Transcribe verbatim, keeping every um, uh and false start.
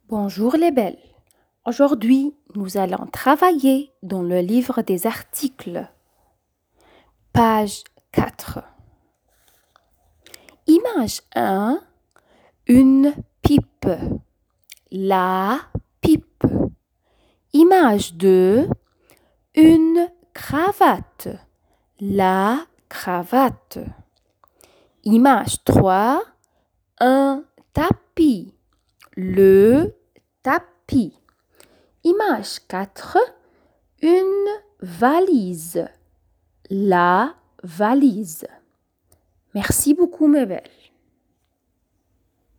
Bonjour les belles. Aujourd'hui, nous allons travailler dans le livre des articles. Page quatre. Image un. Une pipe. La pipe. Image deux. Une cravate. La cravate. Image trois. Un tapis. Le tapis. Image quatre. Une valise. La valise. Merci beaucoup, mes belles.